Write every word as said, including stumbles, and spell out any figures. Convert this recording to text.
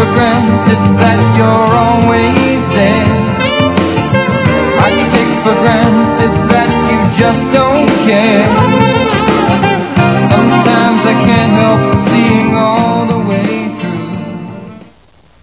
granted that you're always there. I take for granted that you just don't care.